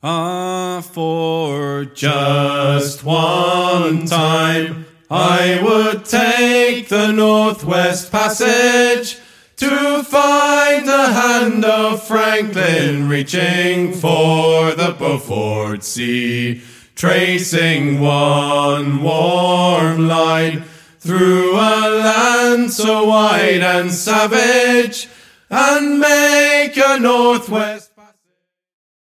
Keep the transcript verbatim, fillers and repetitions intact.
Ah, for just one time I would take the Northwest Passage to find the hand of Franklin reaching for the Beaufort Sea, tracing one warm line through a land so wide and savage, and make a Northwest